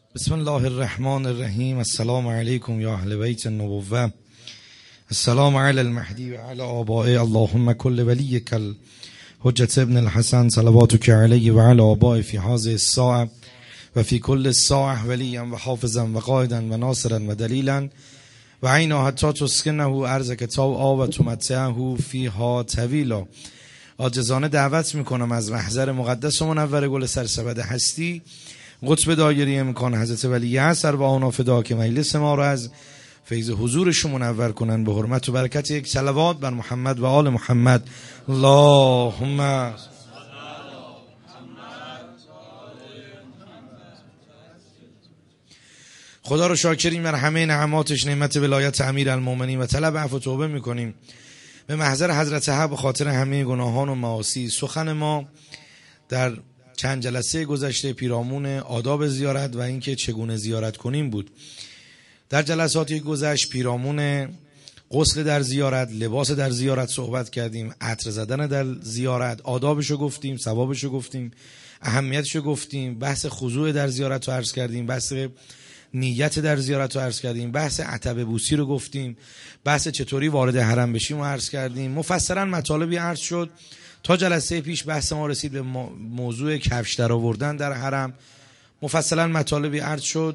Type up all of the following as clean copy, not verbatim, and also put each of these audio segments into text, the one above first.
بسم الله الرحمن الرحیم. السلام علیکم یا اهل بیت النبوة. السلام علی المهدی و علی آبائه. اللهم كل ولیک الحجة ابن الحسن صلواتک علیه و علی آبائه فی هذه الساعة و فی کل الساعة ولیا و حافظا و قائدا و ناصرا و دلیلا و عینا حتی تسکنه ارضک طوعا و تمتعه فیها طویلا. عاجزانه دعوت میکنم از محضر مقدس و منور گل سرسبد هستی قطب دایره امکان حضرت ولی عصر و آنا فدا که مجلس ما را از فیض حضورش منور کنن به حرمت و برکت یک صلوات بر محمد و آل محمد. اللهم خدا رو شاکریم بر همه نعماتش، نعمت ولایت امیر المومنین و طلب عفو و توبه میکنیم به محضر حضرت حق به خاطر همه گناهان و معاصی. سخن ما در چند جلسه گذشته پیرامون آداب زیارت و اینکه چگونه زیارت کنیم بود. در جلسات گذشته پیرامون غسل در زیارت، لباس در زیارت صحبت کردیم، عطر زدن در زیارت، آدابشو گفتیم، ثوابشو گفتیم، اهمیتشو گفتیم، بحث خضوع در زیارت رو عرض کردیم، بحث نیت در زیارت رو عرض کردیم، بحث عتبه بوسی رو گفتیم، بحث چطوری وارد حرم بشیم رو عرض کردیم. مفصلا مطالبی عرض شد. تا جلسه پیش بحث ما رسید به موضوع کفش در آوردن در حرم. مفصلا مطالبی عرض شد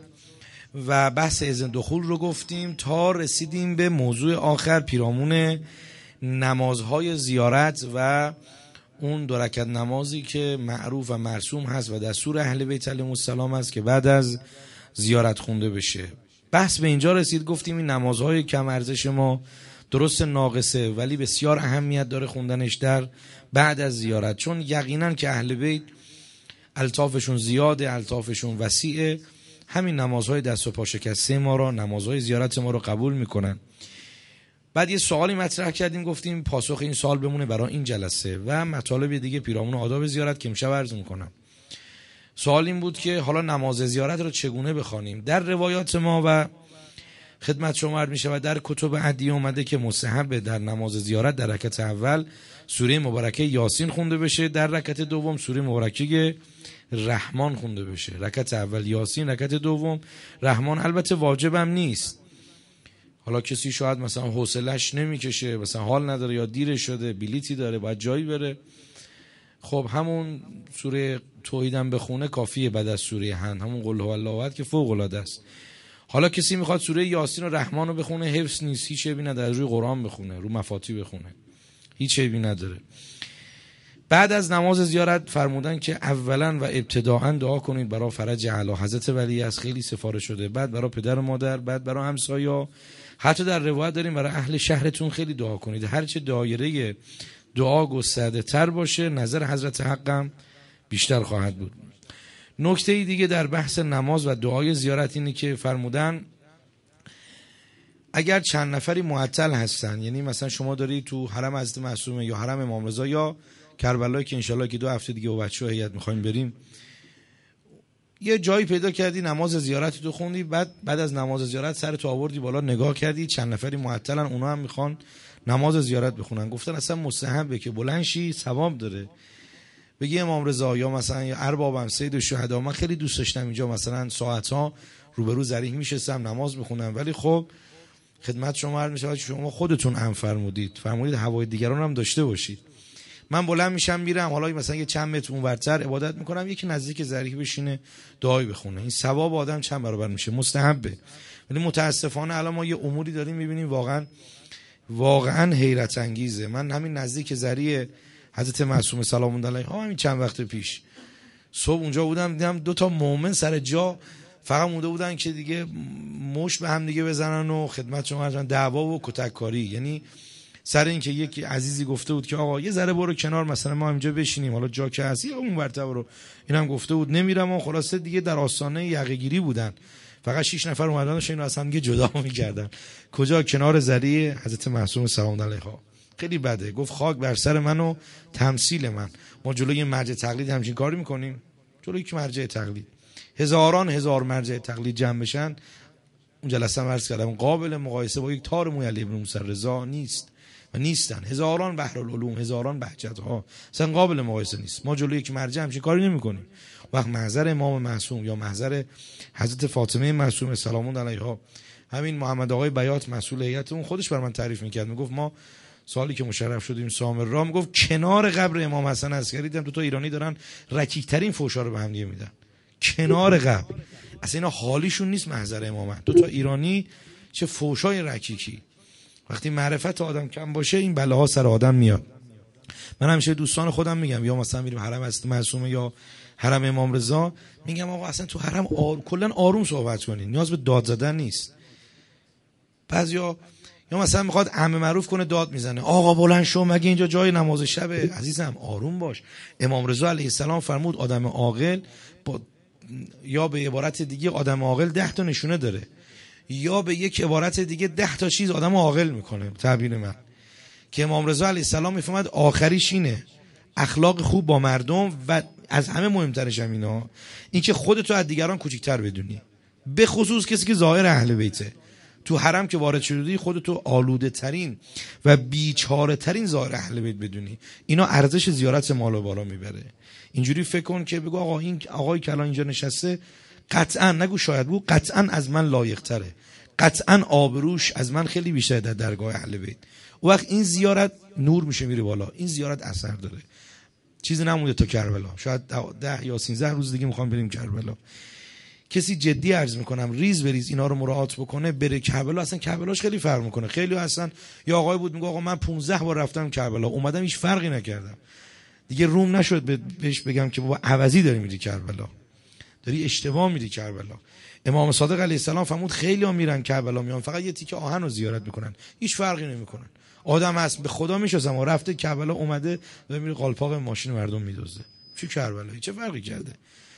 و بحث اذن دخول رو گفتیم تا رسیدیم به موضوع آخر پیرامون نمازهای زیارت و اون 2 رکعت نمازی که معروف و مرسوم هست و دستور اهل بیت علیهم السلام است که بعد از زیارت خونده بشه. بحث به اینجا رسید گفتیم این نمازهای کم ارزش ما درست ناقصه ولی بسیار اهمیت داره خوندنش در بعد از زیارت، چون یقینا که اهل بیت الطافشون زیاده، الطافشون وسیعه. همین نمازهای دست و پا شکسته ما را، نمازهای زیارت ما رو قبول میکنن. بعد یه سوالی مطرح کردیم گفتیم پاسخ این سوال بمونه برای این جلسه و مطالب دیگه پیرامون آداب زیارت که امشب عرض میکنم. سوال این بود که حالا نماز زیارت رو چگونه بخوانیم؟ در روایات ما و خدمت شما عرض میشه و در کتب عدی اومده که مستحب در نماز زیارت در رکعت اول سوره مبارکه یاسین خونده بشه، در رکعت دوم سوره مبارکه رحمان خونده بشه. رکعت اول یاسین، رکعت دوم رحمان. البته واجبم نیست، حالا کسی شاید مثلا حوصله‌اش نمیکشه، مثلا حال نداره یا دیر شده، بلیتی داره باید جایی بره، خب همون سوره توحیدم بخونه کافیه بعد از سوره هند، همون قل هو الله احد که فوق العاده است. حالا کسی میخواد سوره یاسین و رحمان رو بخونه، حفظ نیست، هیچ عیبی نداره، روی قرآن بخونه، رو مفاتی بخونه، هیچ عیبی نداره. بعد از نماز زیارت فرمودن که اولا و ابتداءً دعا کنید برای فرج اعلی حضرت ولی از خیلی سفارش شده، بعد برای پدر و مادر، بعد برای همسایه‌ها، حتی در روایت داریم برای اهل شهرتون خیلی دعا کنید. هرچه دایره دعا گسترده تر باشه نظر حضرت حقم بیشتر خواهد بود. نکته دیگه در بحث نماز و دعای زیارت اینه که فرمودن اگر چند نفری معطل هستن، یعنی مثلا شما داری تو حرم حضرت معصومه یا حرم امام رضا یا کربلا که انشالله که 2 هفته دیگه با بچه‌ها هیئت می‌خوایم بریم، یه جایی پیدا کردی نماز زیارت تو خوندی، بعد از نماز زیارت سر تو آوردی بالا نگاه کردی چند نفری معطلن اونا هم میخوان نماز زیارت بخونن، گفتن اصلا مستحبه که بلند شی، ثواب داره، بگی امام رضا یا مثلا یا اربابم سید الشهدا من خیلی دوست داشتم اینجا مثلا ساعت‌ها روبرو ضریح میشستم نماز میخونم، ولی خب خدمت شما عرض میشه شما خودتون هم فرمودید هوای دیگران هم داشته باشید. من بلند میشم میرم حالا مثلا یه چند متر اونورتر عبادت میکنم، یکی نزدیک ضریح بشینه دعایی بخونه، این ثواب آدم چند برابر میشه، مستحبه. ولی متاسفانه الان ما یه اموری داریم میبینیم واقعا حیرت انگیزه. من همین نزدیک ضریح حضرت معصومه سلام الله علیها همین چند وقت پیش صبح اونجا بودم، دیدم 2 مؤمن سر جا فقط مونده بودن که دیگه مش به هم دیگه بزنن و خدمت شما عرض دعوا و کتککاری، یعنی سر این که یکی عزیزی گفته بود که آقا یه ذره برو کنار مثلا ما اینجا بشینیم، حالا جا که هستی اون ورته برو، اینم گفته بود نمیرم و خلاصه دیگه در آستانه یقه‌گیری بودن، فقط 6 نفر اومدن و اینو از هم دیگه جدا می‌کردن. کجا؟ کنار ذریح حضرت معصومه سلام الله علیها. خیلی بده. گفت خاک بر سر من و تمثیل من. ما جلوی مرجع تقلید همچین کاری میکنیم، جلوی که مرجع تقلید هزاران هزار مرجع تقلید جمع بشن، اون جلسه هم عرض کردم قابل مقایسه با یک تار موی علی ابن موسی رضا نیست و نیستن. هزاران بحرالعلوم، هزاران بهجت ها، اصلا قابل مقایسه نیست. ما جلوی یک مرجع همچین کاری نمی‌کنیم. وقت محضر امام معصوم یا محضر حضرت فاطمه معصومه سلام الله علیها، همین محمد آقای بیات مسئول هیئت اون خودش بر من تعریف می‌کرد، میگفت ما سالی که مشرف شدیم سامرا، میگفت کنار قبر امام حسن عسکری دیدم 2 تا ایرانی دارن رکیک‌ترین فحشا رو به هم دیگه میدن کنار قبر. اصلا اینا حالیشون نیست محضر امامت. 2 تا ایرانی چه فحشای رکیکی. وقتی معرفت آدم کم باشه این بلاها سر آدم میاد. من همیشه دوستان خودم میگم، یا مثلا میریم حرم حضرت معصومه یا حرم امام رضا، میگم آقا اصلا تو حرم کلا آروم صحبت کنین، نیاز به داد زدن نیست. بعضیا یا مثلا میخواد عمه معروف کنه داد میزنه، آقا بلند شو مگه اینجا جای نماز شبه؟ عزیزم آروم باش. امام رضا علیه السلام فرمود آدم عاقل یا به عبارت دیگه آدم عاقل 10 تا نشونه داره، یا به یک عبارت دیگه 10 تا چیز آدم عاقل میکنه. تعبیر من که امام رضا علیه السلام میفهمد آخریش اینه اخلاق خوب با مردم، و از همه مهمترش هم این که خودتو از دیگران کوچیک‌تر بدونی، به خصوص کسی که ظاهر اهل بیته. تو حرم که وارد شدی خودتو آلوده ترین و بیچاره ترین ظاهر اهل بیت بدونی. اینا ارزش زیارت مال و بالا میبره. اینجوری فکر کن که بگو آقا این آقای که الان اینجا نشسته قطعا، نگو شاید، بگو قطعا از من لایق تره، قطعا آبروش از من خیلی بیشتره در درگاه اهل بیت. اون وقت این زیارت نور میشه میره بالا، این زیارت اثر داره. چیزی نمونده تا کربلا، شاید 10 یا 13 روز دیگه میخوام بریم کربلا. کسی جدی عرض میکنم ریز بریز اینا رو مراعات بکنه بره کربلا. اصلا کربلاش خیلی فرق میکنه. خیلی اصلا یا آقای بود میگه آقا من 15 بار رفتم کربلا اومدم هیچ فرقی نکردم. دیگه روم نشد بهش بگم که بابا عوضی داری میری کربلا، داری اشتباه میری کربلا. امام صادق علیه السلام فرمود خیلی‌ها میرن کربلا میان فقط یه تیکه آهن رو زیارت میکنن، هیچ فرقی نمیکنن. آدم هست به خدا میشناسم رفته کربلا اومده و میره قالپاق ماشین مردم میدزده. چه کربلا چه فرقی کرده؟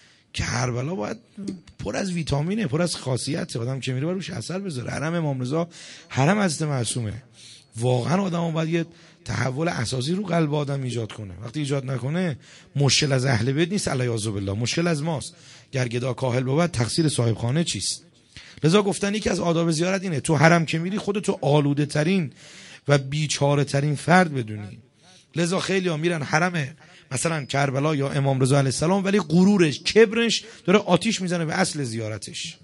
کربلا باید پر از ویتامینه، پر از خاصیته. آدم که میره روش اثر بذاره. حرم امام رضا حرم حضرت معصومه. واقعا آدم باید یه تحول اساسی رو قلب آدم ایجاد کنه. وقتی ایجاد نکنه مشکل از اهل بیت نیست، علیاذ بالله مشکل از ماست. گر گدا کاهل بود تقصیر صاحب خانه چیست؟ لذا گفتن یکی از آداب زیارت اینه تو حرم که میری خودتو آلوده ترین و بیچاره ترین فرد بدونی. لذا خیلی ها میرن حرم مثلا کربلا یا امام رضا علیه السلام ولی غرورش کبرش داره آتیش میزنه به اصل زیارتش.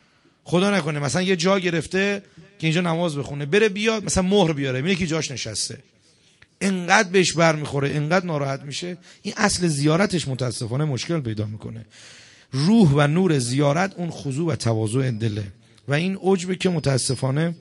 خدا نکنه مثلا یه جا گرفته که اینجا نماز بخونه بره بیاد مثلا مهر بیاره میگه کی جاش نشسته، انقدر بهش برمیخوره انقدر ناراحت میشه، این اصل زیارتش متاسفانه مشکل پیدا میکنه. روح و نور زیارت اون خضوع و تواضع دله و این عجبه که متاسفانه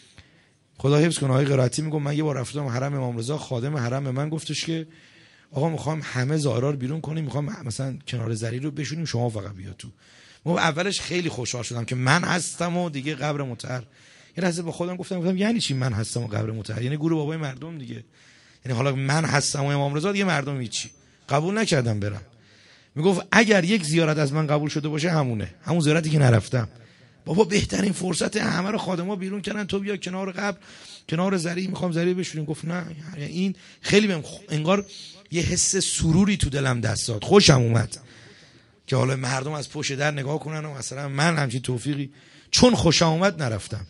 خدا حفظ کنه. آقای قرائتی میگم من یه بار رفتم حرم امام رضا، خادم حرم به من گفتش که آقا میخوام همه زائرا رو بیرون کنیم، میخوام مثلا کنار زری رو بشونیم شما فقط بیا تو. من اولش خیلی خوشحال شدم که من هستم و دیگه قبر مطهر. یه لحظه با خودم گفتم یعنی چی من هستم و قبر مطهر؟ یعنی گور بابای مردم دیگه. یعنی حالا من هستم و امام رضا دیگه مردم هیچی. قبول نکردم برم. میگفت اگر یک زیارت از من قبول شده باشه همونه، همون زیارتی که نرفتم. بابا بهترین فرصت همه رو خادم‌ها بیرون کردن، تو بیا کنار قبر کنار زری میخوام زری بشوریم. گفت نه این خیلی بهم انگار یه حس سروری تو دلم دست داد، خوشم اومد که حالا مردم از پشت در نگاه کنن و مثلا من همچین توفیقی چون خوشم اومد نرفتم.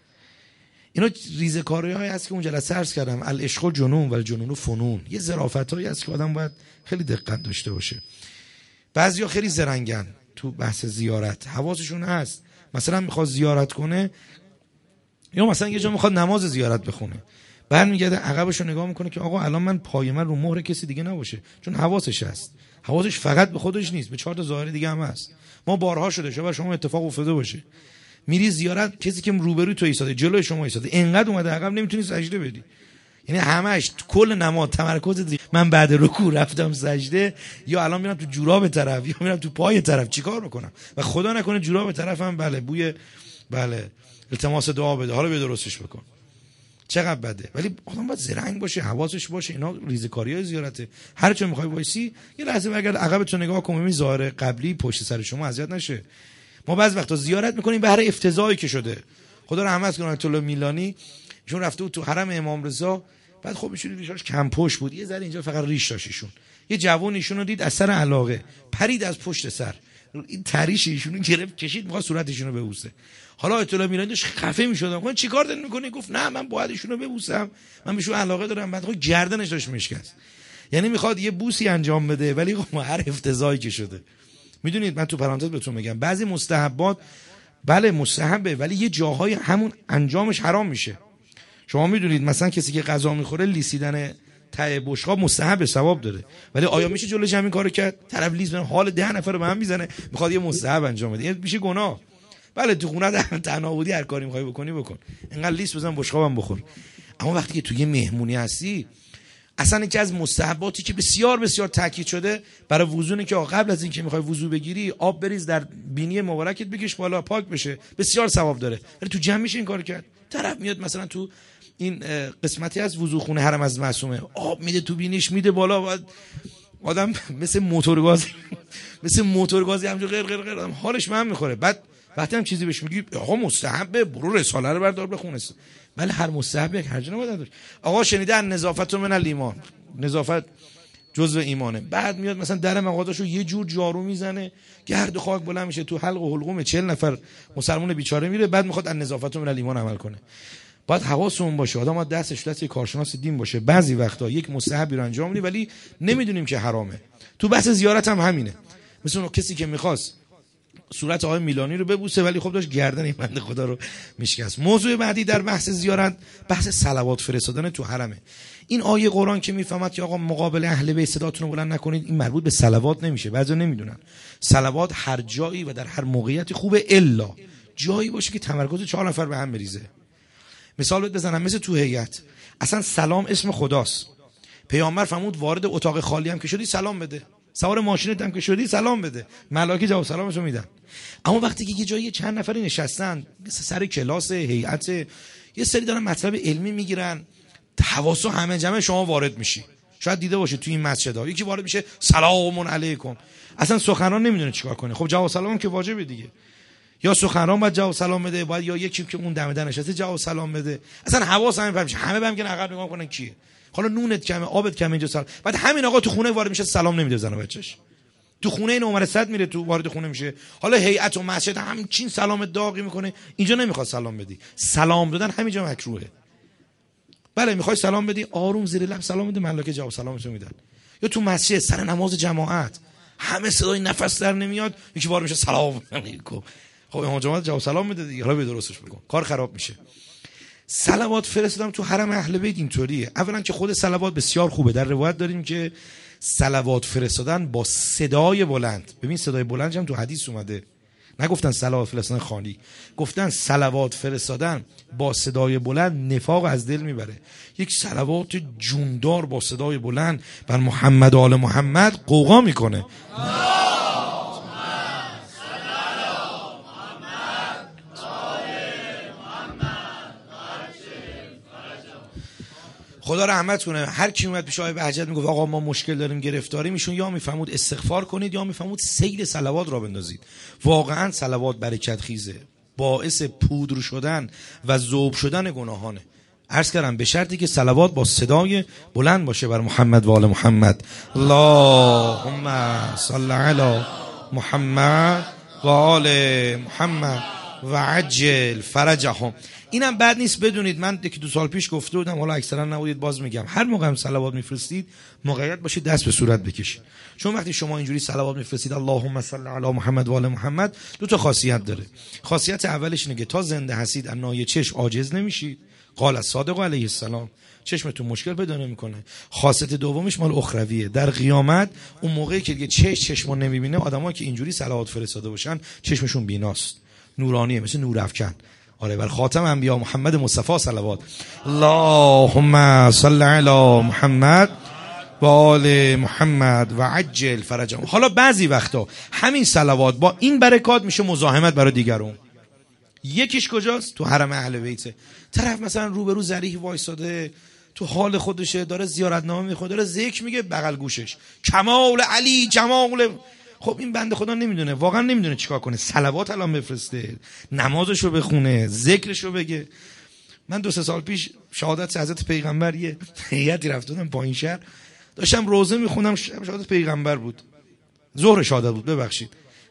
اینا ریزکاری‌هایی هست که اون جلسه عرض کردم العشق جنون و الجنون فنون، یه ظرافتایی هست که آدم باید خیلی دقت داشته باشه. بعضیا خیلی زرنگن تو بحث زیارت، حواسشون هست مثلا میخواد زیارت کنه یا مثلا یه جا میخواد نماز زیارت بخونه، برمیگرده عقبشو نگاه میکنه که آقا الان من پای من رو مهر کسی دیگه نباشه، چون حواسش هست. حواسش فقط به خودش نیست، به 4 تا ظاهر دیگه هم هست. ما بارها شده شما شما اتفاق افتاده باشه میری زیارت کسی که روبروی تو ایستاده جلوی شما ایستاده انقدر اومده عقب نمیتونی سجده بدی، یعنی همش کل نماز تمرکز من بعد رکوع رفتم سجده یا الان میرم تو جوراب طرف یا میرم تو پای طرف چیکار میکنم و خدا نکنه جوراب طرفم بوی التماس دعا بده حالا به درستش بکن، چقدر بده. ولی آدم باید زرنگ باشه، حواسش باشه. اینا ریزکاریای زیارته. هر چه میخوای وایسی یه لحظه برگرد عقبتو نگاه کن، ببین ظاهر قبلی پشت سر شما اذیت نشه. ما بعضی وقتا زیارت میکنیم به هر افتضاحی که شده. خدا رحمت کنه آیت الله میلانی چون رفته بود تو حرم امام رضا، بعد خب ایشون ریشاش کم پشت بود، یه ذره اینجا فقط ریش داشت ایشون. یه جوون ایشون رو دید از سر علاقه پرید از پشت سر این تریش ایشونو گرفت کشید میخواد صورتشونو ببوسه. حالا آیت الله میرانی داشت خفه میشد. گفت چیکار داری میکنی؟ گفت نه من باید ایشونو ببوسم، من بهشون علاقه دارم. بعد خود گردنش داشت میشکست. یعنی میخواد یه بوسی انجام بده ولی هر افتضاحی که شده. میدونید من تو پرانتز بهتون میگم بعضی مستحبات بله مستحبه ولی یه جاهای همون انجامش حرام میشه. شما میدونید مثلا کسی که غذا میخوره لیسیدن ته بشقاب مستحب ثواب داره، ولی آیا میشه جلوش همین کارو کرد؟ طرف لیس بزنه حال 10 نفر رو به هم میزنه میخواد یه مستحب انجام بده، میشه گناه. بله تو خونه تنها بودی هر کاری میخوای بکنی بکن، اینقدر لیس بزن بشقابم بخور. اما وقتی که تو یه مهمونی هستی اصلا یکی از مستحباتی که بسیار بسیار تاکید شده برای وضو که قبل از اینکه میخوای وضو بگیری آب بریز در بینی مبارکت بکش بالا پاک بشه، بسیار ثواب داره. ولی تو جمع میشه این کارو کرد؟ طرف میاد مثلا تو این قسمتی از وضوخونه حرم از معصومه آب میده تو بینیش میده بالا، بعد آدم مثل موتورگازی همونجوری غیر غیر غیر حالش من میخوره. بعد وقتی هم چیزی بهش میگی آقا مستحبه برو رساله رو بردار بخون، ولی هر مستحب یک هرجا نباید داشت. آقا شنیدن نظافت من الایمان، نظافت جزء ایمانه. بعد میاد مثلا در مغازه‌شو یه جور جارو میزنه گرد و خاک بلند میشه تو حلق و حلقوم 40 نفر مسلمان بیچاره میره، بعد میخواد ان نظافت من الایمان عمل کنه. باید حواسمون باشه آدم دستش دست کارشناس دین باشه. بعضی وقتا یک مستحبی رو انجام میدیم ولی نمیدونیم که حرامه. تو بحث زیارت هم همینه. مثلا اون کسی که میخواست صورت آقای میلانی رو ببوسه ولی خب داشت گردن این بنده خدا رو میشکست. موضوع بعدی در بحث زیارت بحث صلوات فرستادن تو حرمه. این آیه قرآن که میفهمد که آقا مقابل اهل بیت صداتون رو بلند نکنید، این مربوط به صلوات نمیشه. بعضیا نمیدونن صلوات هر جایی و در هر موقعیتی خوبه الا جایی باشه که تمرکز 4 نفر به هم بریزه. مثال بزنم مثل تو هیئت اصلا سلام اسم خداست. پیامبر فرمود وارد اتاق خالی هم که شدی سلام بده، سوار ماشینت هم که شدی سلام بده، ملائکه جواب سلامشو میدن. اما وقتی که یه جایی چند نفری نشستن سر کلاس هیئت یه سری دارن مطلب علمی میگیرن، حواسو همه جمع شما وارد میشی. شاید دیده باشید تو این مسجدها یکی وارد میشه سلام علیکم، اصلا سخنران نمیدونه چیکار کنه. خب جواب سلام که واجبه دیگه، یا سخنران باید جواب سلام بده، باید یا یکی که اون دم در نشسته جواب سلام بده. اصلا حواس همه پرمیشه، همه بهم که عقب نگاه کنن کیه. حالا نونت کمه آبت کمه اینجا سلام. بعد همین آقا تو خونه وارد میشه سلام نمیده زن و بچه‌ش. تو خونه این عمر صد میره تو وارد خونه میشه، حالا هیئت و مسجد همچین سلام داغی میکنه، اینجا نمیخواد سلام بدی. سلام دادن همینجا مکروهه. بله میخوای سلام بدی آروم زیر لب سلام بده، ملائکه جواب سلامتو میدن. یا تو مسجد سر نماز جماعت همه صدای نفس در نمیاد، یکی وارد میشه سلام علیکم. خب امام جماعت جواب سلام میده دیگه، حالا به درستش بکن، کار خراب میشه. صلوات فرستادم تو حرم اهل بیت اینطوریه. اولا که خود صلوات بسیار خوبه، در روایت داریم که صلوات فرستادن با صدای بلند. ببین صدای بلند هم تو حدیث اومده، نگفتن صلوات فرستادن خالی، گفتن صلوات فرستادن با صدای بلند نفاق از دل میبره. یک صلوات جوندار با صدای بلند بر محمد و آل محمد قوقا میکنه. خدا رحمت کنه. هر کی اومد پیش آقای بهجت میگفت آقا ما مشکل داریم گرفتاریم، ایشون یا میفهمود استغفار کنید یا میفهمود سیل صلوات را بندازید. واقعا صلوات برکت خیزه، باعث پودر شدن و ذوب شدن گناهانه. عرض کردم به شرطی که صلوات با صدای بلند باشه بر محمد و آل محمد. اللهم صل علی محمد و آل محمد و عجل فرجهم. اینم بد نیست بدونید، من 1-2 سال پیش گفته بودم، حالا اکثرا نبودید باز میگم، هر موقع هم صلوات میفرستید موقعیت باشید دست به صورت بکشید. چون وقتی شما اینجوری صلوات میفرستید اللهم صل علی محمد و آل محمد 2 خاصیت داره. خاصیت اولش اینه که تا زنده هستید از نای چشم عاجز نمیشید، قال الصادق علیه السلام، چشمتون مشکل پیدا نمیکنه. خاصیت دومش مال اخرویه، در قیامت اون موقعی که دیگه چشمو نمیبینه، آدمایی که اینجوری صلوات فرستاده باشن چشمشون بیناست، نورانیه، مثل نورافکن. آره بر خاتم انبیا محمد مصطفی صلوات. اللهم صل علی محمد و آل محمد و عجل فرجهم. حالا بعضی وقتا همین صلوات با این برکات میشه مزاحمت برای دیگرون. یکیش کجاست؟ تو حرم اهل بیت. طرف مثلا روبرو ذریح وایساده تو حال خودشه، داره زیارتنامه میخونه، داره ذکر میگه، بغل گوشش کمال علی جمال. خب این بنده خدا نمیدونه، واقعا نمیدونه چیکار کنه. صلوات الان بفرسته، نمازشو بخونه، ذکرشو بگه. من 2-3 سال پیش شهادت حضرت پیغمبر یه هیئتی رفتم پایین شهر، داشتم روزه میخونم، شهادت پیغمبر بود، ظهر شهادت بود ببخشید.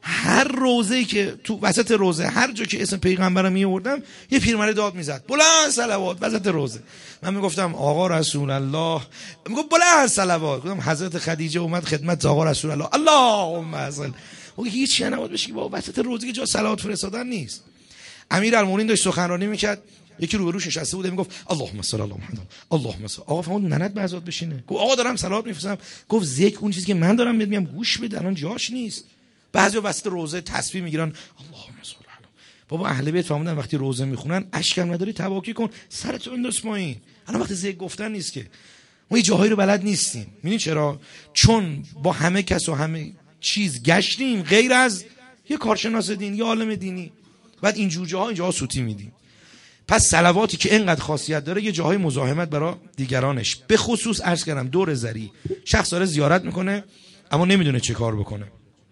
هر روزه‌ای که تو وسط روزه هر جا که اسم پیغمبرم میآوردم یه پیرمرد داد میزد بلند صلوات وسط روزه. من میگفتم آقا رسول الله، میگفت بلند صلوات. گفتم حضرت خدیجه اومد خدمت آقا رسول الله، اللهم صل. اون هیچ نبود بشه با وسط روزه که جا صلوات فرستادن نیست. امیرالمومنین داشت سخنرانی میکرد، یکی روبروش نشسته بود میگفت اللهم صل علی محمد اللهم صل. آقا فهمید ننت بزاد بشینه، گفت آقا دارم صلوات میفرستم. گفت ذکر اون چیزی که من دارم میگم گوش بده، الان جاش نیست. بعضیا وسط روزه تسبیح میگیرن اللهم صل علی. بابا اهل بیت فهمیدن وقتی روزه میخونن اشکم نداری تواکی کن، سرتو بنداز پایین. الان وقت ذکر گفتن نیست که. ما یه جاهایی رو بلد نیستیم. میدونی چرا؟ چون با همه کس و همه چیز گشتیم غیر از یه کارشناس دین یا عالم دینی. بعد این جور جاها اینجا سوتی میدیم. پس صلواتی که اینقدر خاصیت داره یه جاهای مزاحمت برای دیگرانش، به خصوص عرض کردم دور زری شخص داره زیارت میکنه اما نمیدونه چه کار بکنه.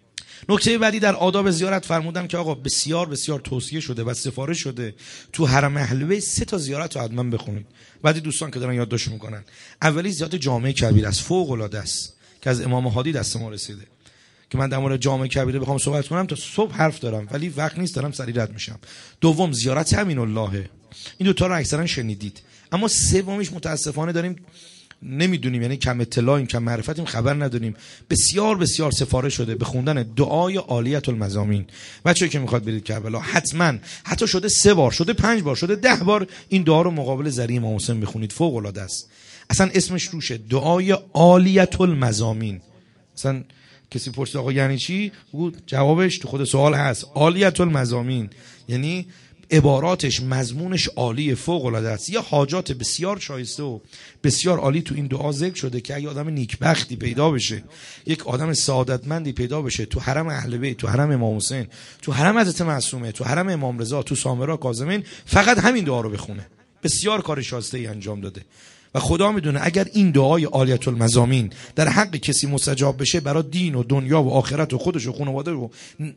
نکته بعدی در آداب زیارت فرمودم که آقا بسیار بسیار توصیه شده و سفارش شده تو حرم اهل بیت 3 زیارت رو حتما بخونید. بعضی دوستان که دارن یادداشت میکنن، اولی زیارت جامع کبیر است، فوق العاده است که از امام هادی دست ما رسیده که من در مورد جامع کبیره بخوام صحبت کنم تا صبح حرف دارم ولی وقت نیست، دارم سریع رد میشم. دوم زیارت امین الله، این دو تا رو اکثرا شنیدید. اما سومیش متاسفانه داریم نمیدونیم، یعنی کم اطلاعیم، کم معرفتیم، خبر نداریم. بسیار بسیار سفارش شده به خوندن دعای عالیت المزامین. بچه‌ای که میخواد برید کربلا حتما، حتی شده 3 بار، شده 5 بار، شده 10 بار این دعا رو مقابل ذری امام حسین بخونید، فوق العاده است. اصلا اسمش روشه، دعای عالیت المزامین. اصلا کسی پرسید آقا یعنی چی؟ بگو جوابش تو خود سوال هست، عالیت المزامین یعنی عباراتش مضمونش عالی، فوق العاده است. یه حاجات بسیار شایسته و بسیار عالی تو این دعا ذکر شده که اگه آدم نیکبختی پیدا بشه، یک آدم سعادتمندی پیدا بشه تو حرم اهل بیت، تو حرم امام حسین، تو حرم حضرت معصومه، تو حرم امام رضا، تو سامرا کاظمین، فقط همین دعا رو بخونه بسیار کار شایسته ای انجام داده. و خدا میدونه اگر این دعای عالیت المزامین در حق کسی مستجاب بشه، برای دین و دنیا و آخرت و خودش و خانواده و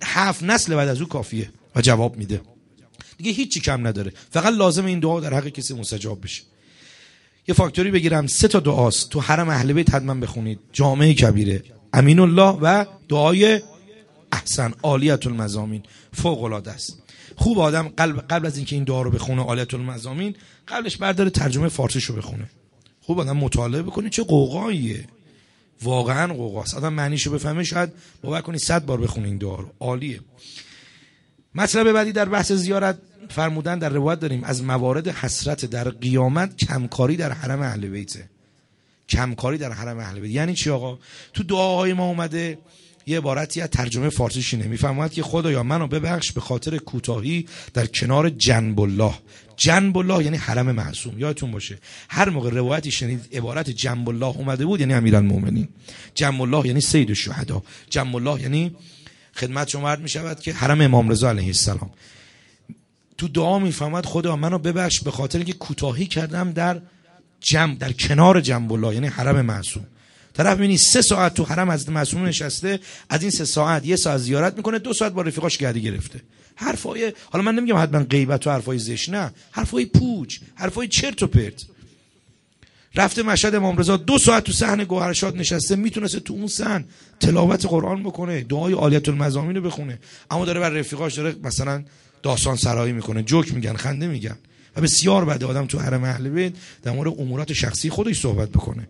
7 نسل بعد از او کافیه و جواب میده. دیگه هیچی کم نداره، فقط لازم این دعا در حق کسی مستجاب بشه. یه فاکتوری بگیرم، 3 دعاست تو حرم اهل بیت حتما بخونید، جامع کبیره، امین الله و دعای احسن عالیت المزامین، فوق العاده است. خوب آدم قبل از اینکه این دعا رو بخونه عالیت المزامین، قبلش برداره ترجمه فارسیشو بخونه. خوب آدم مطالعه بکنه، چه قوقاییه، واقعا قوقاست. آدم معنیشو بفهمه شاید باور کنی 100 بار بخونه این دعا رو، عالیه. مطلب بعدی در بحث زیارت فرمودن، در روایت داریم از موارد حسرت در قیامت کمکاری در حرم اهل بیته. کمکاری در حرم اهل بیت یعنی چی آقا؟ تو دعاهای ما اومده یه عبارتی از ترجمه فارسیش اینه، میفرماید که خدایا منو ببخش به خاطر کوتاهی در کنار جنب الله. جنب الله یعنی حرم معصوم. یادتون باشه هر موقع روایتی شنید عبارت جنب الله اومده بود یعنی امیرالمومنین. جنب الله یعنی سید الشهدا. جنب الله یعنی خدمت شما عرض می شود که حرم امام رضا علیه السلام. تو دعا میفرماید خدا منو ببخش به خاطر اینکه کوتاهی کردم در کنار جنب الله یعنی حرم معصوم. طرف میبینی 3 ساعت تو حرم حضرت معصوم نشسته، از این 3 ساعت 1 ساعت زیارت میکنه، 2 ساعت با رفیقاش گردی گرفته. حرفای، حالا من نمیگم حتما غیبت و حرفای زشت، نه، حرفای پوچ، حرفای چرت و پرت. رفته مشهد امام رضا 2 ساعت تو صحن گوهرشاد نشسته، میتونسته تو اون صحن تلاوت قرآن بکنه، دعای عالیت المزامین رو بخونه، اما داره بر رفیقاش داره مثلا داستان سرایی میکنه، جوک میگن، خنده میگن. و بسیار بده آدم تو حرم اهل بیت در مورد امورات شخصی خودش صحبت بکنه.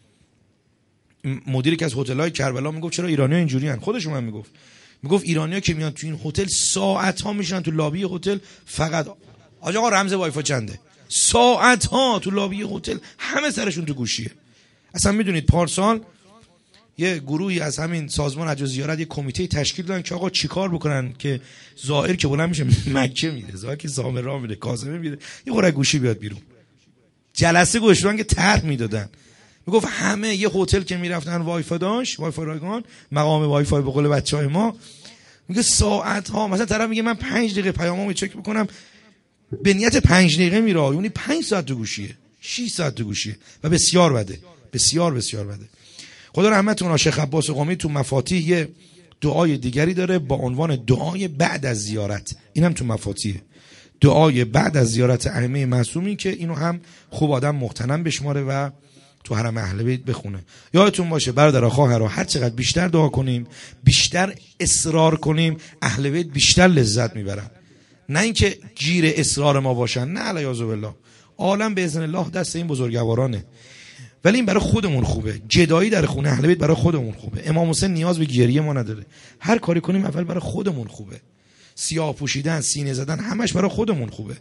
مدیری که از هتل‌های کربلا میگفت چرا ایرانی‌ها اینجوریان، خودش من میگفت ایرانی‌ها که میان تو این هتل ساعت‌ها میشن تو لابی هتل، فقط آقا رمز وایفای چنده، ساعت‌ها تو لابی هتل همه سرشون تو گوشیه. اصلا میدونید پارسال یه گروهی از همین سازمان حج و زیارت یه کمیته تشکیل دادن که آقا چیکار بکنن که زائر که بلند میشه مکه میره، زائر که سامرا میره، کاظمه میره، یه خورده گوشی بیاد بیرون. جلسه گذاشتن که طرح میدادن، میگفت همه یه هتل که میرفتن وایفای داشت، وایفای رایگان، مقام وایفای به قول بچهای ما، میگه ساعت ها، مثلا طرف میگه من 5 دقیقه پیامامو چک بکنم، به نیت 5 دقیقه میره، یعنی 5 ساعت تو گوشیه، 6 ساعت تو گوشیه و بسیار بده، بسیار بسیار بده. خدا رحمت کنه شیخ عباس قمی تو مفاتیح یه دعای دیگری داره با عنوان دعای بعد از زیارت، اینم تو مفاتیح، دعای بعد از زیارت ائمه معصومین، که اینو هم خوب آدم مغتنم بشماره و تو حرم اهل بیت بخونه. یادتون باشه برادرها خواهرها، هر چقدر بیشتر دعا کنیم، بیشتر اصرار کنیم، اهل بیت بیشتر لذت میبرن. نه اینکه گیر اصرار ما باشن، نه علیاذ بالله. عالم به اذن الله دست این بزرگوارانه، ولی این برای خودمون خوبه. جدایی در خونه اهل بیت برای خودمون خوبه. امام حسین نیاز به گریه ما نداره. هر کاری کنیم اول برای خودمون خوبه. سیاه پوشیدن، سینه زدن، همش برای خودمون خوبه.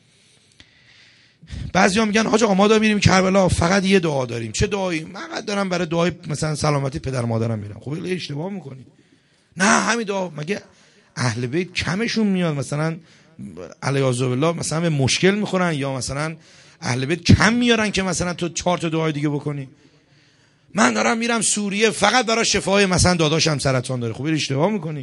بعضیا میگن حاج آقا ما میریم کربلا فقط یه دعا داریم. چه دعایی؟ من فقط دارم برای دعای مثلا سلامتی پدر مادرم میرم. خب اشتباه میکنی. نه همین دعا. مگه اهل بیت کمشون میاد مثلا علیاذ بالله مثلا به مشکل میخورن، یا مثلا اهل بیت کم میارن که مثلا تو 4 تا دعای دیگه بکنی؟ من دارم میرم سوریه فقط برای شفای مثلا داداشم سرطان داره. خب اشتباه میکنی.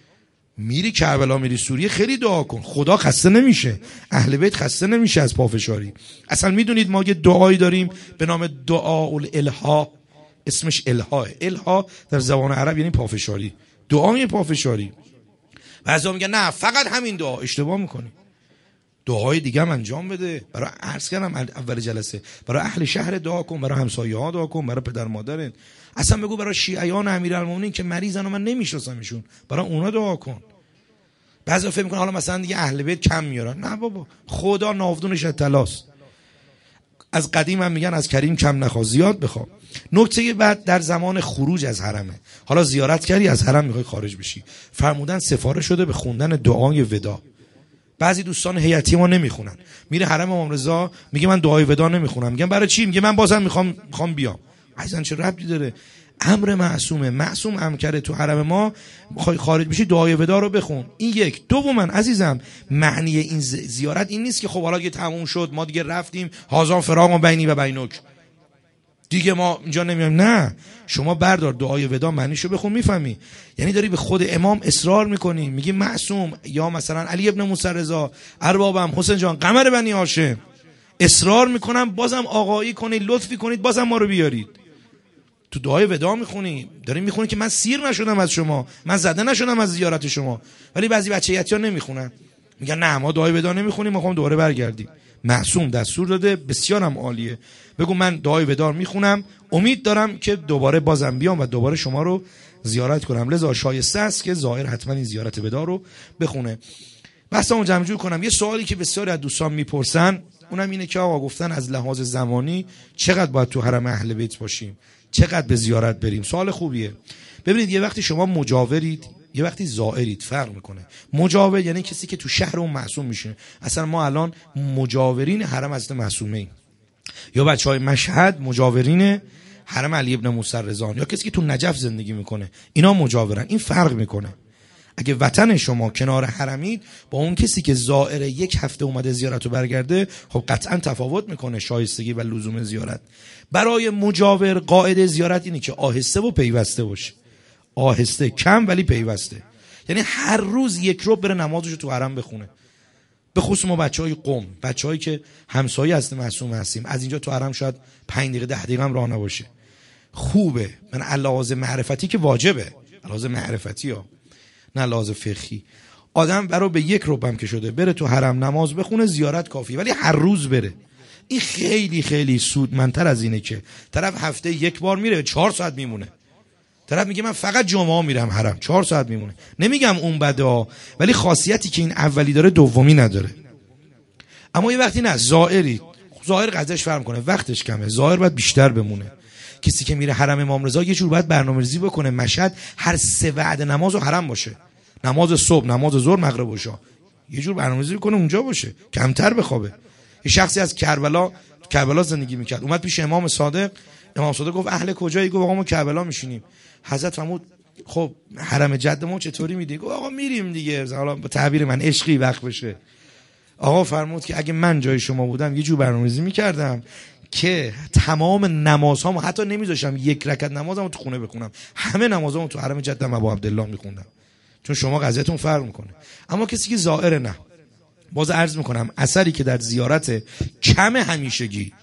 میری کربلا، میری سوریه، خیلی دعا کن. خدا خسته نمیشه، اهل بیت خسته نمیشه از پافشاری. اصلا میدونید ما یه دعایی داریم به نام دعاء الالها، اسمش الها. الها در زبان عرب یعنی پافشاری، دعای پافشاری. بعضیا میگن نه فقط همین دعا. اشتباه میکنی. دعای دیگه هم انجام بده. برای عرض کردم اول جلسه، برای اهل شهر دعا کن، برای همسایه ها دعا کن، برای پدر مادرت. اصلا بگو برای شیعیان امیرالمومنین که مریضن و من نمیشناسمشون، برای اونا دعا کن. بعضی فکر میکنن حالا مثلا دیگه اهل بیت کم میارن. نه بابا، خدا ناودونش اطلاست. از قدیم هم میگن از کریم کم نخوا، زیاد بخوا. نکته بعد در زمان خروج از حرمه. حالا زیارت کردی از حرم میخوای خارج بشی، فرمودن سفارش شده به خوندن دعای ودا. بعضی دوستان هیئتی ما نمیخونن، میره حرم امام رضا میگه من دعای ودا نمیخونم. میگن برای چی؟ میگه من بازم میخوام بیام. عزیزان چه ربطی داره؟ امر معصومه، معصوم امر کرده تو حرم ما میخوای خارج بشی دعای ودا رو بخون. این یک. دوما عزیزم معنی این زیارت این نیست که خب حالا که تموم شد ما دیگه رفتیم هازان فراق بینی و بینک دیگه ما اینجا نمیایم. نه، شما بردار دعای ودا معنیشو بخون، میفهمی؟ یعنی داری به خود امام اصرار میکنی، میگی معصوم یا مثلا علی ابن موسی رضا، اربابم، حسین جان، قمر بنی هاشم، اصرار میکنم بازم آقایی کنید، لطفی کنید، بازم ما رو بیارید. تو دعای ودا میخونی، داری میخونی که من سیر نشدم از شما، من زده نشدم از زیارت شما. ولی بعضی بچه‌ها نمیخونن، میگن نه ما دعای ودا نمیخونیم، میخوام دوباره برگردیم. معصوم دستور داده، بسیارم عالیه. بگو من دعای ودا میخونم، امید دارم که دوباره بازم بیام و دوباره شما رو زیارت کنم. لذا شایسته است که زائر حتما این زیارت ودا رو بخونه. بحثمو جمع جور کنم. یه سوالی که بسیاری از دوستان میپرسن اونم اینه که آقا گفتن از لحاظ زمانی چقدر باید تو حرم اهل بیت باشیم، چقدر به زیارت بریم؟ سوال خوبیه. ببینید یه وقتی شما مجاورید، یه وقتی زائرید، فرق میکنه. مجاور یعنی کسی که تو شهر اون معصوم میشه. اصلا ما الان مجاورین حرم حضرت معصومه ایم، یا بچهای مشهد مجاورین حرم علی ابن موسی رضا، یا کسی که تو نجف زندگی میکنه، اینا مجاورن. این فرق میکنه. اگه وطن شما کنار حرمید با اون کسی که زائر یک هفته اومده زیارت رو برگرده، خب قطعا تفاوت میکنه شایستگی و لزوم زیارت. برای مجاور قاعده زیارت اینه که آهسته و پیوسته باشه. آهسته، کم ولی پیوسته. یعنی هر روز یک رو بره نمازشو تو حرم بخونه. به خصوص ما بچهای قم، بچه‌هایی که همسایه هستیم، معصوم هستیم، از اینجا تو حرم شاید 5 دقیقه 10 دقیقه هم راه نباشه. خوبه. من علاوه معرفتی که واجبه، علاوه معرفتی ها، نه لازم فقهی. آدم برای به 1 ربع هم که شده بره تو حرم نماز بخونه، زیارت کافی، ولی هر روز بره. این خیلی خیلی سودمندتر از اینه که طرف هفته 1 بار میره 4 ساعت میمونه. طرف میگه من فقط جمعه میرم حرم، 4 ساعت میمونه. نمیگم اون بده، ولی خاصیتی که این اولی داره دومی نداره. اما یه وقتی نه، زائری، زائر قضیهش فرق کنه، وقتش کمه، زائر باید بیشتر بمونه. کسی که میره حرم امام رضا یه جور باید برنامه‌ریزی بکنه، مشهد هر 3 وعده نماز و حرم باشه. نماز صبح، نماز ظهر، مغرب و عشا. یه جور برنامه‌ریزی کنه اونجا باشه، کمتر بخوابه. یه شخصی از کربلا زندگی میکرد، اومد پیش امام صادق. امام صادق گفت اهل کجایی؟ گفت آقا ما کربلا میشینیم. حضرت فرمود خب حرم جد ما چطوری میدی؟ گفت آقا میریم دیگه، حالا به تعبیر من عشقی وقت بشه. آقا فرمود که اگه من جای شما بودم یه جور برنامه‌ریزی میکردم که تمام نمازهامو حتی نمیذاشم 1 رکعت نمازمو تو خونه بخونم، همه نمازامو تو حرم جدم ابو عبدالله میخوندم، چون شما قضیه‌تون فرق میکنه. اما کسی که زائر نه، باز عرض میکنم اثری که در زیارت کم همیشگی،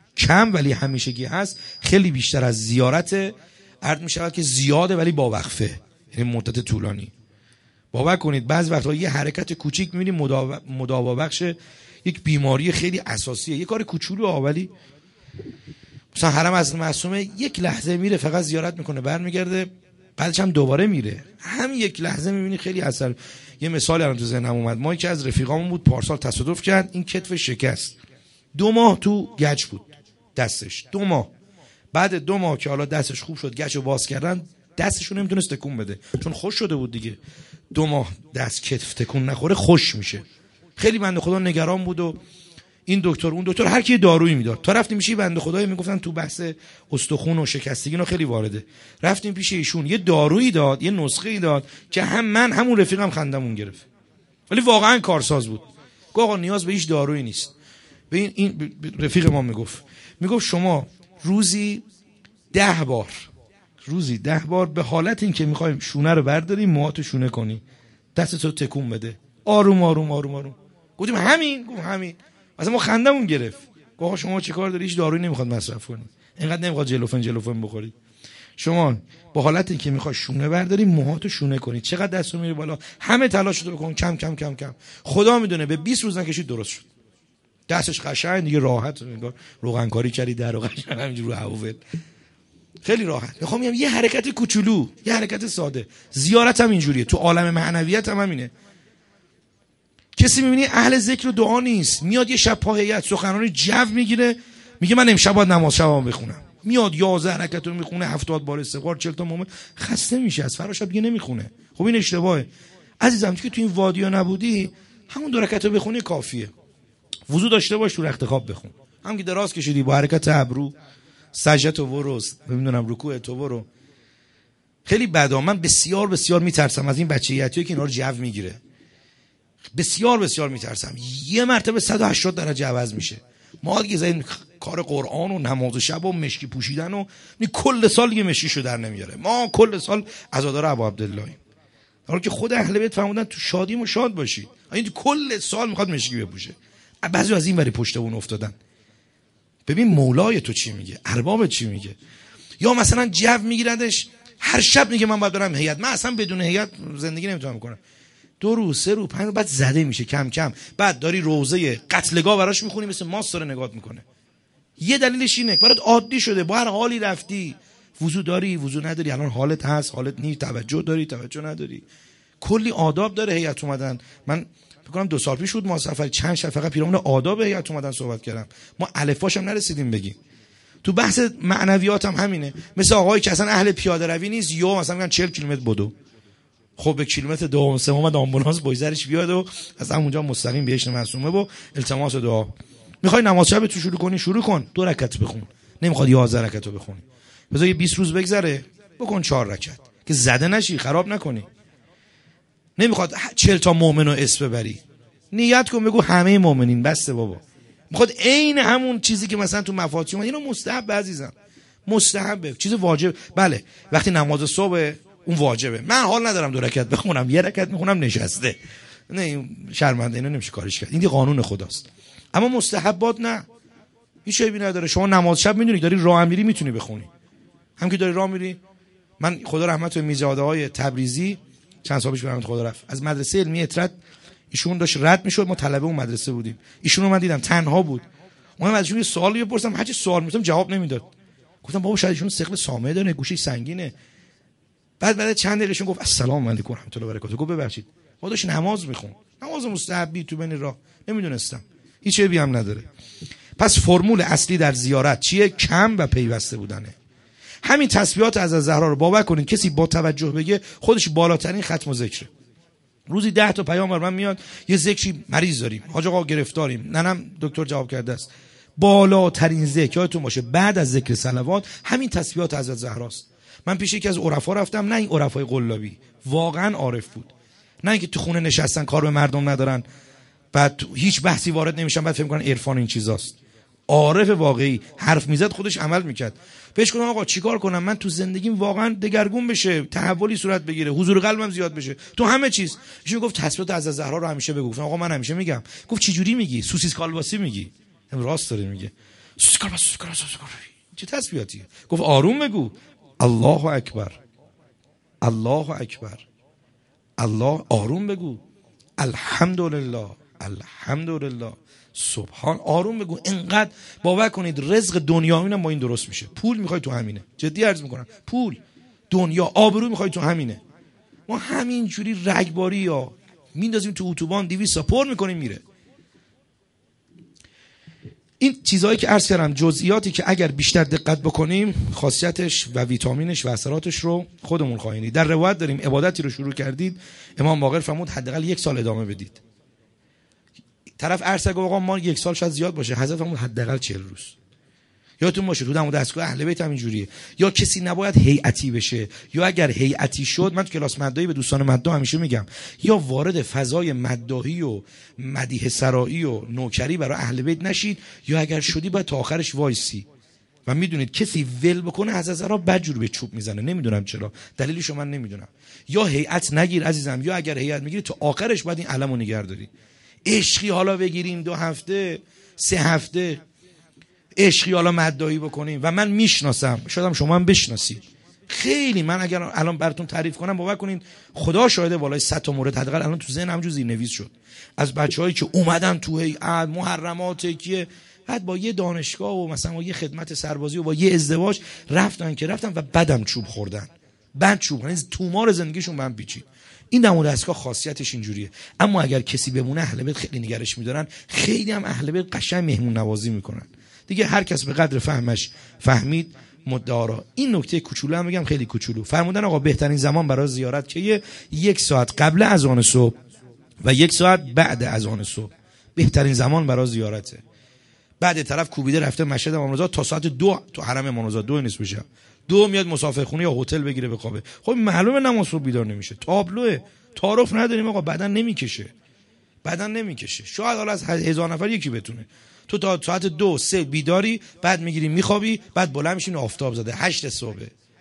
کم ولی همیشگی هست، خیلی بیشتر از زیارت عرض میشود که زیاده ولی با وقفه، یعنی مدت طولانی. باور کنید بعضی وقتا یه حرکت کوچیک میبینید مداوا بخش یک بیماری خیلی اساسیه، یه کار کوچولو ولی مثلا حرم حضرت معصومه یک لحظه میره فقط زیارت میکنه برمیگرده، بعدش هم دوباره میره، هم یک لحظه میبینی خیلی اثر. یه مثالی الان تو ذهنم اومد، ما یکی از رفیقامون بود پارسال تصادف کرد، این کتف شکست، 2 ماه تو گچ بود دستش، 2 ماه. بعد 2 ماه که حالا دستش خوب شد گچو باز کردن، دستشو نمیتونست تکون بده چون خوش شده بود دیگه. 2 ماه دست کتف تکون نخوره خوش میشه. خیلی بنده خدا نگران بود و این دکتر اون دکتر هر کی دارویی میداد. تا رفتیم پیش بنده خدایی میگفتن تو بحث استخون و شکستگی اینا خیلی وارده. رفتیم پیش ایشون یه دارویی داد، یه نسخه‌ای داد که هم من همون رفیقم خندمون گرفت. ولی واقعا کارساز بود. گفت آقا نیاز به هیچ دارویی نیست. به این رفیق ما میگفت شما روزی 10 بار به حالت این که میخوایم شونه رو برداری موهاتو شونه کنی، دستتو تکون بده، آروم آروم آروم آروم. گفتیم همین. گفت همین. مثلا ما خندمون گرفت. گفت شما چه کار داری؟ هیچ دارویی نمیخواد مصرف کنی، اینقدر نمیخواد جلوفن بخوری. شما با حالت این که میخوای شونه برداری موهاتو شونه کنی، چقدر دستو میری بالا، همه تلاشتو بکن، کم کم کم کم. خدا میدونه به 20 روز نکشید درست شد. دستش قشنگ دیگه، راحت، انگار روغنکاری کردی در قشنگ همینجوری رو هواول، خیلی راحت. میخوام میگم یه حرکت کوچولو، یه حرکت ساده. زیارت هم اینجوریه، تو عالم معنویت هم همینه. کسی میبینی اهل ذکر و دعا نیست، میاد یه شب پا هیئت سخنرانی جو میگیره، میگه من امشب باید نماز شبام بخونم، میاد 11 رکعت رو میخونه، 70 بار استغفار، 40 تا مومن، خسته میشه، از فردا شب دیگه نمیخونه. خب این اشتباهه عزیزم. که تو این وادیا نبودی همون 2 رکعت رو بخونی کافیه. وضو داشته باش، تو رخت خواب بخون، هم که دراز کشیدی با حرکت ابرو، سجده تو برو، نمیدونم رکوع تو برو. خیلی بده. من بسیار بسیار میترسم از این بچگیاتیه که اینا رو جو میگیره، بسیار بسیار میترسم. یه مرتبه 180 درجه عوض میشه. ما دیگه این کار قرآن و نماز شب و مشکی پوشیدن و کل سال دیگه مشکیشو در نمیاره. ما کل سال عزادار ابو عبدالله، حالا که خود اهل بیت فرمودن تو شادیم و شاد باشید، این کل سال میخواد مشکی بپوشه. بعضی از این وری پشت اون افتادن. ببین مولای تو چی میگه، ارباب چی میگه. یا مثلا جو میگیردش هر شب میگه من باید برم هیئت، من اصلا بدون هیئت زندگی نمیتونم کنم. 2 روز 3 روز 5 روز بعد زده میشه کم کم. بعد داری روزه قتلگاه براش میخونی، مثل ماست داره نگات میکنه. یه دلیلش اینه برات عادی شده، با هر حالی رفتی. وضو داری وضو نداری، الان حالت هست حالت نیست، توجه داری توجه نداری. کلی آداب داره هیئت اومدن. من فکر کنم 2 سال پیش بود ما سفر چند شب فقط پیرامون آداب هیئت اومدن صحبت کردم. ما الفاش هم نرسیدیم بگیم. تو بحث معنویات هم همینه. مثل آقایی که اصلا اهل پیاده روی نیست، یا مثلا میگن 40 کیلومتر بدو. خب به کیلومتر دوم سوم آمبولانس بایزرش بیاد و از همونجا مستقیم بهش معصومه و التماس دعا. میخوای نماز شب تو شروع کنی، شروع کن 2 رکعت بخون. نمیخواد 11 رکعت رو بخونی، بذار یه 20 روز بگذره بکن 4 رکعت که زده نشی، خراب نکنی. نمیخواد 40 تا مؤمن رو اسم ببری، نیت کن بگو همه مؤمنین بسته بابا. میخواد عین همون چیزی که مثلا تو مفاتیح اینو مستحب عزیزم، مستحبه، چیز واجب. بله وقتی نماز صبح اون واجبه، من حال ندارم 2 رکعت بخونم، 1 رکعت میخونم نشسته، نه شرمنده، اینو نمیشه کارش کرد، این دی قانون خداست. اما مستحبات نه، هیچ عیبی نداره. شما نماز شب میدونی داری راه میری میتونی بخونی، هم که داری راه میری. من خدا رحمت به میرزاده‌های تبریزی چند سال پیش برام خدا رفت، از مدرسه علمی اطرت ایشون داشت رد میشد، ما طلبه اون مدرسه بودیم، ایشون رو من دیدم تنها بود. من ازشون یه سوالی بپرسم، هر چی سوال می‌کردم جواب نمیداد. گفتم بابا شاید ایشون ثقل سامعه داره، گوشش سنگینه. بعد چند دقیقهشون گفت السلام علیکم و رحمت الله و برکاته. گفت ببخشید ما داشت نماز میخون، نماز مستحبی تو بین راه، نمیدونستم، هیچ عیبی هم نداره. پس فرمول اصلی در زیارت چیه؟ کم و پیوسته بودنه. همین تسبیحات از زهرا رو باور کنین کسی با توجه بگه خودش بالاترین ختم و ذکره. روزی 10 تا پیام بر من میاد، یه ذکری مریض داریم، حاج آقا گرفتاریم، ننم دکتر جواب کرده است. بالاترین ذکر یادتون باشه بعد از ذکر صلوات همین تسبیحات حضرت زهراست. من پیش یکی از عرفا رفتم، نه این عرفای قلابی، واقعا عارف بود، نه اینکه تو خونه نشستن کار به مردم ندارن بعد هیچ بحثی وارد نمیشن بعد فکر میکنن عرفان این چیزاست. عارف واقعی حرف میزد خودش عمل میکرد. بهش گفتم آقا چیکار کنم من تو زندگیم واقعا دگرگون بشه، تحولی صورت بگیره، حضور قلبم زیاد بشه تو همه چیز. ایشون گفت تسبیحات از زهرا رو همیشه بگو. گفتم آقا من همیشه میگم. گفت چه جوری میگی؟ سوسیس کالباسی میگی؟ راست داره میگه، سوسیس کالباسی چه تسبیحاتیه؟ گفت آروم بگو، الله اکبر الله اکبر الله، آروم بگو، الحمدلله الحمدلله، سبحان، آروم بگو. انقدر باور کنید رزق دنیا اینم با این درست میشه. پول میخوای تو همینه، جدی عرض میکنم، پول، دنیا، آبرو میخوای تو همینه. ما همینجوری رگباری یا میندازیم تو اتوبان 200 تا پر میکنیم میره. این چیزهایی که عرض کردم جزئیاتی که اگر بیشتر دقت بکنیم خاصیتش و ویتامینش و اثراتش رو خودمون خواهیم دید. در روایت داریم عبادتی رو شروع کردید، امام باقر فرمود حداقل 1 سال ادامه بدید. طرف عرض کرد آقا ما 1 سال شاید زیاد باشه، حضرت فرمود حداقل 40 روز. یادتون باشه تو دستگاه اهل بیت هم اینجوریه، یا کسی نباید هیئتی بشه، یا اگر هیئتی شد، من تو کلاس مداحی به دوستان مداح همیشه میگم، یا وارد فضای مداحی و مدیح سرایی و نوکری برای اهل بیت نشید، یا اگر شدی باید تا آخرش وایسی. و میدونید کسی ول بکنه حضرت زهرا بدجور به چوب میزنه، نمیدونم چرا، دلیلشو من نمیدونم. یا هیئت نگیر عزیزم، یا اگر هیئت میگیری تا آخرش باید این علمو نگه داری. عشقی حالا بگیریم 2 هفته 3 هفته عشقی حالا مداحی بکنیم. و من میشناسم، شاید شما هم بشناسید، خیلی، من اگر الان براتون تعریف کنم باور کنین خدا شاهده بالای 100 تا مورد حداقل الان تو ذهنم همینجوری زیرنویس شد، از بچه‌هایی که اومدن تو هیئت محرمات کیه، بعد با یه دانشگاه و مثلا با یه خدمت سربازی و با یه ازدواج رفتن و بعدم چوب خوردن، بعد چوب، یعنی تومار زندگیشون من پیچید. این دم دستگاه خاصیتش اینجوریه. اما اگر کسی بمونه اهل بیت خیلی نگرش می‌دارن، خیلی هم اهل بیت قشنگ مهمون نوازی میکنن دیگه. هر کس به قدر فهمش فهمید مدعا. این نکته کوچولو هم میگم، خیلی کوچولو، فرمودن آقا بهترین زمان برای زیارت که 1 ساعت قبل اذان صبح و 1 ساعت بعد اذان صبح بهترین زمان برای زیارته. بعد طرف کوبیده رفته مشهد امام رضا تا ساعت 2 تو حرم امام رضا 2 نصف شب 2 میاد مسافرخونه یا هتل بگیره بخوابه. خب معلومه نماز صبح بیدار نمیشه، تابلوه، تعارف نداریم آقا، بدن نمیکشه، بدن نمیکشه. شاید حالا از 1000 نفر یکی بتونه. تو تا ساعت 2 3 بیداری، بعد میگیری میخوابی، بعد بلند میشین آفتاب زده 8 صبح.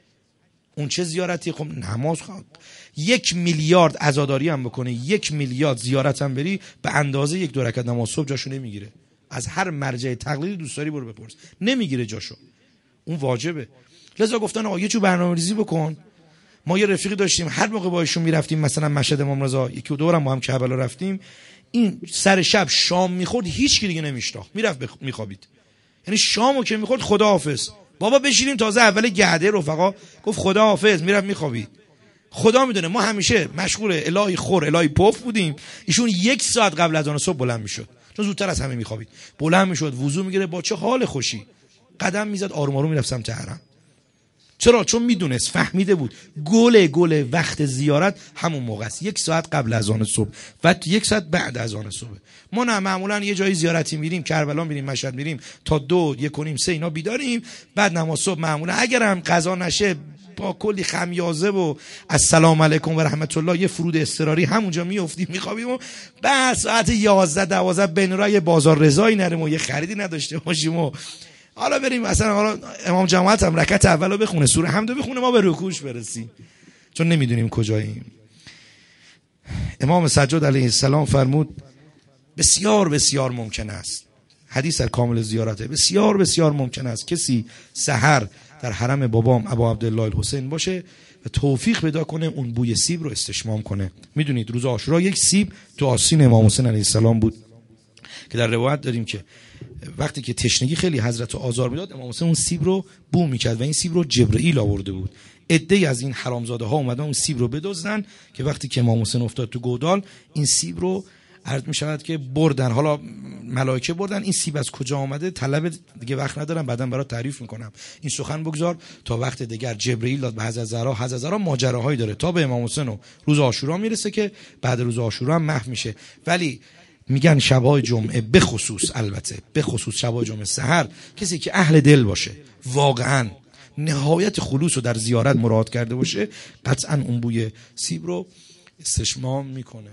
اون چه زیارتی؟ خب نماز خواه. 1 میلیارد عزاداری هم بکنی، 1 میلیارد زیارت هم بری، به اندازه 1 2 رکعت نماز صبح جاشو نمیگیره. از هر مرجع تقلیدی دوست داری برو بپرس، نمیگیره جاشو، اون واجبه. لذا گفتن آقا یه جو برنامه‌ریزی بکن. ما یه رفیقی داشتیم هر موقع با ایشون میرفتیم مثلا مشهد امام رضا، 1 و 2 هم با هم کربلا رفتیم، این سر شب شام میخورد هیچ کی دیگه نمیشتاخت، میرفت میخوابید. یعنی شامو که میخورد خداحافظ، بابا بشینیم تازه اول گعده رفقا، گفت خداحافظ، میرفت میخوابید. خدا میدونه ما همیشه مشغول الهی خور الهی پف بودیم، ایشون 1 ساعت قبل از آن صبح بلند میشد، چون زودتر از همه میخوابید، بلند میشد وضو میگیره، با چه حال خوشی قدم میزد، آروم آروم میرفت سمت حرم. چرا؟ چون میدونست، فهمیده بود گل وقت زیارت همون موقع است، 1 ساعت قبل از آن صبح و 1 ساعت بعد از آن صبح. ما نه، معمولا یه جایی زیارتی میریم، کربلا میریم، مشهد میریم، تا 2 1 و نیم 3 اینا بیداریم، بعد نماز صبح معمولا اگر هم قضا نشه با کلی خمیازه و السلام علیکم و رحمت الله یه فرود اضطراری همونجا میافتیم میخوابیم و بعد ساعت 11 12 بین رای بازار رضایی نریم و یه خریدی نداشته باشیم و حالا بریم مثلا حالا امام جماعت هم رکعت اولو بخونه، سوره حمدو بخونه، ما به رکوعش برسیم، چون نمیدونیم کجاییم. امام سجاد علیه السلام فرمود بسیار بسیار ممکن است، حدیث در کامل زیارته، بسیار بسیار ممکن است کسی سحر در حرم بابام ابا عبدالله الحسین باشه و توفیق پیدا کنه اون بوی سیب رو استشمام کنه. میدونید روز عاشورا 1 سیب تو آستین امام حسین علیه السلام بود که در روایت داریم که وقتی که تشنگی خیلی حضرت آزار میداد، امام حسین اون سیب رو بو میکرد و این سیب رو جبرئیل آورده بود. عده‌ای از این حرامزاده ها اومدن اون سیب رو بدزدن که وقتی که امام حسین افتاد تو گودال این سیب رو عرض می شود که بردن، حالا ملائکه بردن. این سیب از کجا آمده طلب دیگه وقت ندارم، بعداً برات تعریف میکنم. این سخن بگذار تا وقت دیگر. جبرئیل داد به حضرت زهرا، حضرت زهرا ماجراهایی داره تا به امام حسین و روز عاشورا میرسه که بعد روز عاشورا هم محو میشه. ولی میگن شبای جمعه به خصوص، البته به خصوص شبای جمعه سحر، کسی که اهل دل باشه، واقعاً نهایت خلوص رو در زیارت مراد کرده باشه، قطعاً اون بوی سیب رو استشمام میکنه.